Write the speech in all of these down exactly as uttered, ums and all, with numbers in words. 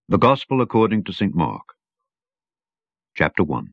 The Gospel according to Saint Mark. Chapter one.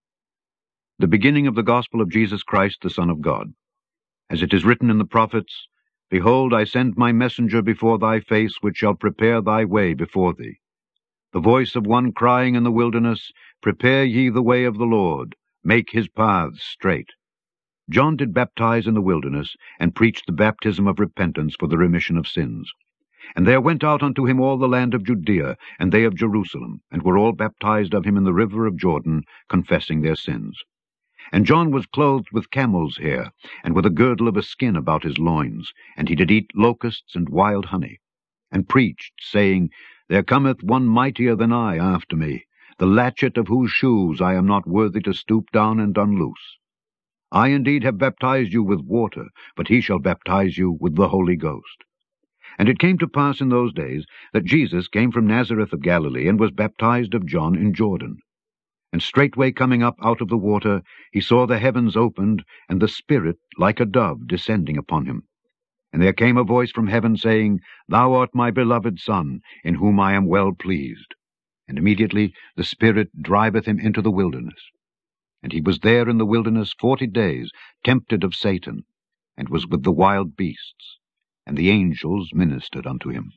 The beginning of the Gospel of Jesus Christ, the Son of God. As it is written in the prophets, Behold, I send my messenger before thy face, which shall prepare thy way before thee. The voice of one crying in the wilderness, Prepare ye the way of the Lord, make his paths straight. John did baptize in the wilderness, and preached the baptism of repentance for the remission of sins. And there went out unto him all the land of Judea, and they of Jerusalem, and were all baptized of him in the river of Jordan, confessing their sins. And John was clothed with camel's hair, and with a girdle of a skin about his loins, and he did eat locusts and wild honey, and preached, saying, There cometh one mightier than I after me, the latchet of whose shoes I am not worthy to stoop down and unloose. I indeed have baptized you with water, but he shall baptize you with the Holy Ghost. And it came to pass in those days that Jesus came from Nazareth of Galilee, and was baptized of John in Jordan. And straightway coming up out of the water, he saw the heavens opened, and the Spirit like a dove descending upon him. And there came a voice from heaven, saying, Thou art my beloved Son, in whom I am well pleased. And immediately the Spirit driveth him into the wilderness. And he was there in the wilderness forty days, tempted of Satan, and was with the wild beasts, and the angels ministered unto him.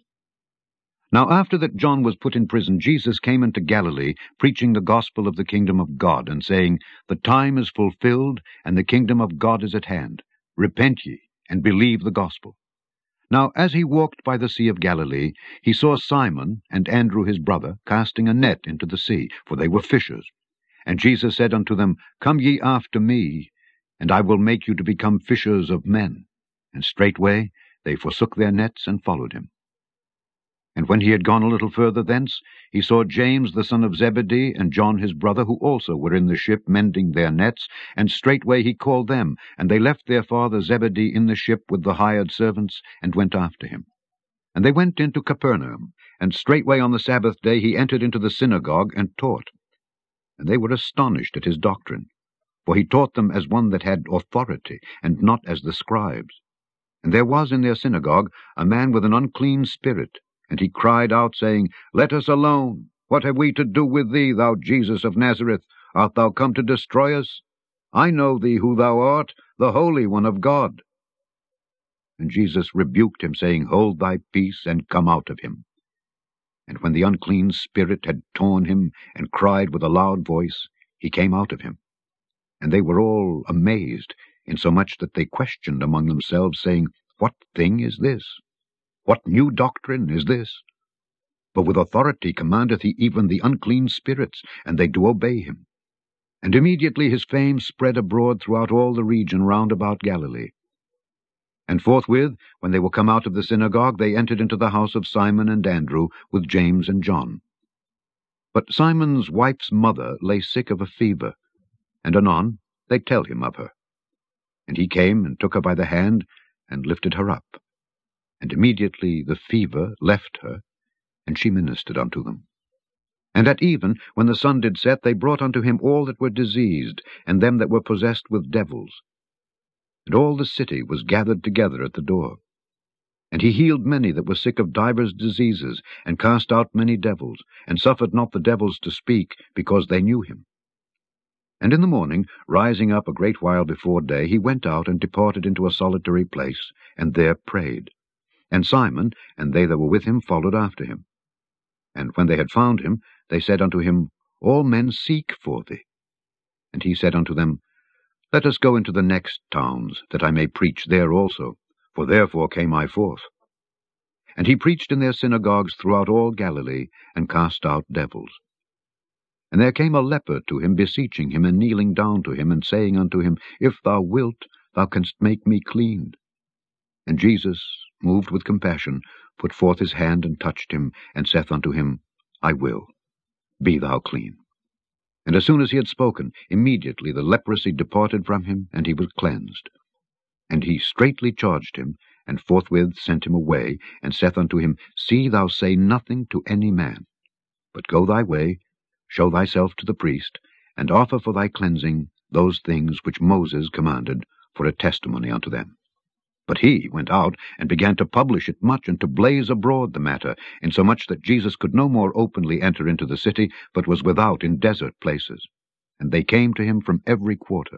Now after that John was put in prison, Jesus came into Galilee, preaching the gospel of the kingdom of God, and saying, The time is fulfilled, and the kingdom of God is at hand. Repent ye, and believe the gospel. Now as he walked by the sea of Galilee, he saw Simon and Andrew his brother casting a net into the sea, for they were fishers. And Jesus said unto them, Come ye after me, and I will make you to become fishers of men. And straightway they forsook their nets, and followed him. And when he had gone a little further thence, he saw James the son of Zebedee, and John his brother, who also were in the ship mending their nets. And straightway he called them, and they left their father Zebedee in the ship with the hired servants, and went after him. And they went into Capernaum, and straightway on the Sabbath day he entered into the synagogue, and taught. And they were astonished at his doctrine, for he taught them as one that had authority, and not as the scribes. And there was in their synagogue a man with an unclean spirit, and he cried out, saying, Let us alone. What have we to do with thee, thou Jesus of Nazareth? Art thou come to destroy us? I know thee who thou art, the Holy One of God. And Jesus rebuked him, saying, Hold thy peace, and come out of him. And when the unclean spirit had torn him, and cried with a loud voice, he came out of him. And they were all amazed, insomuch that they questioned among themselves, saying, What thing is this? What new doctrine is this? For with authority commandeth he even the unclean spirits, and they do obey him. And immediately his fame spread abroad throughout all the region round about Galilee. And forthwith, when they were come out of the synagogue, they entered into the house of Simon and Andrew, with James and John. But Simon's wife's mother lay sick of a fever, and anon they tell him of her. And he came and took her by the hand, and lifted her up. And immediately the fever left her, and she ministered unto them. And at even, when the sun did set, they brought unto him all that were diseased, and them that were possessed with devils. And all the city was gathered together at the door. And he healed many that were sick of divers diseases, and cast out many devils, and suffered not the devils to speak, because they knew him. And in the morning, rising up a great while before day, he went out and departed into a solitary place, and there prayed. And Simon and they that were with him followed after him. And when they had found him, they said unto him, All men seek for thee. And he said unto them, Let us go into the next towns, that I may preach there also, for therefore came I forth. And he preached in their synagogues throughout all Galilee, and cast out devils. And there came a leper to him, beseeching him, and kneeling down to him, and saying unto him, If thou wilt, thou canst make me clean. And Jesus, moved with compassion, put forth his hand, and touched him, and saith unto him, I will. Be thou clean. And as soon as he had spoken, immediately the leprosy departed from him, and he was cleansed. And he straitly charged him, and forthwith sent him away, and saith unto him, See thou say nothing to any man, but go thy way, show thyself to the priest, and offer for thy cleansing those things which Moses commanded, for a testimony unto them. But he went out, and began to publish it much, and to blaze abroad the matter, insomuch that Jesus could no more openly enter into the city, but was without in desert places. And they came to him from every quarter.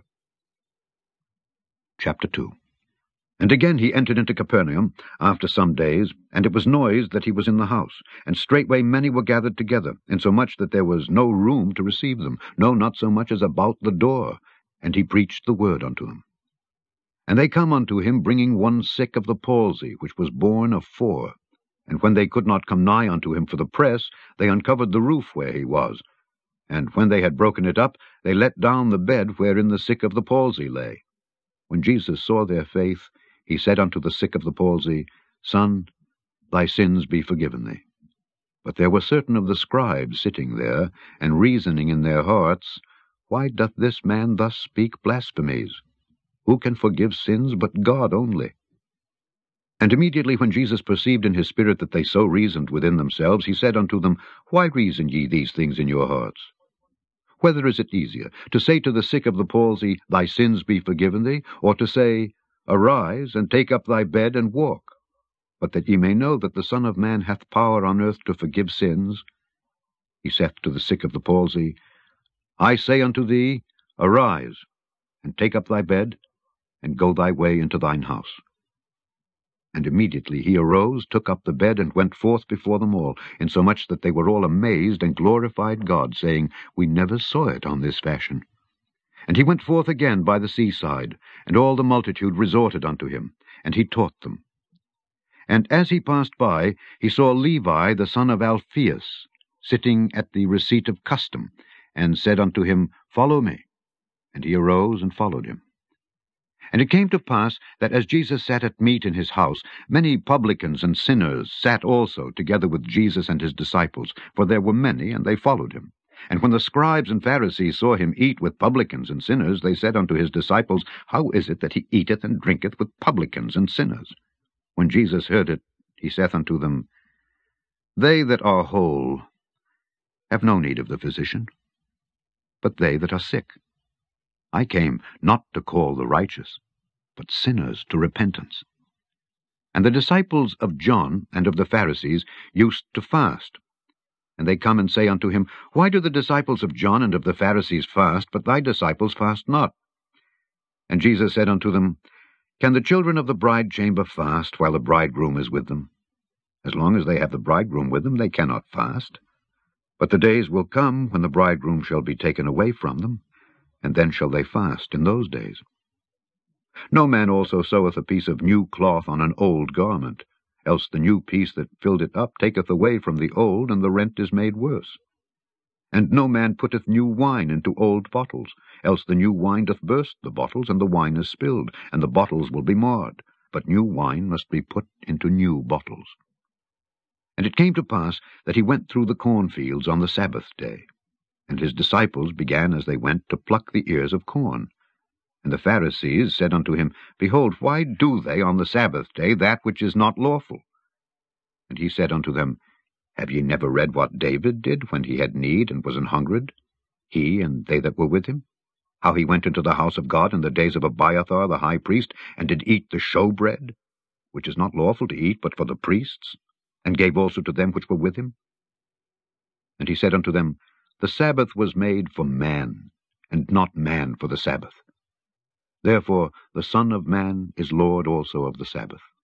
Chapter two. And again he entered into Capernaum after some days, and it was noised that he was in the house. And straightway many were gathered together, insomuch that there was no room to receive them, no, not so much as about the door. And he preached the word unto them. And they come unto him, bringing one sick of the palsy, which was borne of four. And when they could not come nigh unto him for the press, they uncovered the roof where he was. And when they had broken it up, they let down the bed wherein the sick of the palsy lay. When Jesus saw their faith, he said unto the sick of the palsy, Son, thy sins be forgiven thee. But there were certain of the scribes sitting there, and reasoning in their hearts, Why doth this man thus speak blasphemies? Who can forgive sins but God only? And immediately when Jesus perceived in his spirit that they so reasoned within themselves, he said unto them, Why reason ye these things in your hearts? Whether is it easier, to say to the sick of the palsy, Thy sins be forgiven thee, or to say, Arise, and take up thy bed, and walk? But that ye may know that the Son of Man hath power on earth to forgive sins, he saith to the sick of the palsy, I say unto thee, Arise, and take up thy bed, and go thy way into thine house. And immediately he arose, took up the bed, and went forth before them all, insomuch that they were all amazed, and glorified God, saying, We never saw it on this fashion. And he went forth again by the seaside, and all the multitude resorted unto him, and he taught them. And as he passed by, he saw Levi the son of Alphaeus, sitting at the receipt of custom, and said unto him, Follow me. And he arose and followed him. And it came to pass that as Jesus sat at meat in his house, many publicans and sinners sat also together with Jesus and his disciples, for there were many, and they followed him. And when the scribes and Pharisees saw him eat with publicans and sinners, they said unto his disciples, How is it that he eateth and drinketh with publicans and sinners? When Jesus heard it, he saith unto them, They that are whole have no need of the physician, but they that are sick. I came not to call the righteous, but sinners to repentance. And the disciples of John and of the Pharisees used to fast. And they come and say unto him, Why do the disciples of John and of the Pharisees fast, but thy disciples fast not? And Jesus said unto them, Can the children of the bride chamber fast while the bridegroom is with them? As long as they have the bridegroom with them, they cannot fast. But the days will come when the bridegroom shall be taken away from them, and then shall they fast in those days. No man also seweth a piece of new cloth on an old garment, else the new piece that filled it up taketh away from the old, and the rent is made worse. And no man putteth new wine into old bottles, else the new wine doth burst the bottles, and the wine is spilled, and the bottles will be marred. But new wine must be put into new bottles. And it came to pass that he went through the cornfields on the Sabbath day. And his disciples began as they went to pluck the ears of corn. And the Pharisees said unto him, Behold, why do they on the Sabbath day that which is not lawful? And he said unto them, Have ye never read what David did when he had need and was an hungered, he and they that were with him? How he went into the house of God in the days of Abiathar the high priest, and did eat the showbread, which is not lawful to eat but for the priests, and gave also to them which were with him? And he said unto them, The Sabbath was made for man, and not man for the Sabbath. Therefore the Son of Man is Lord also of the Sabbath.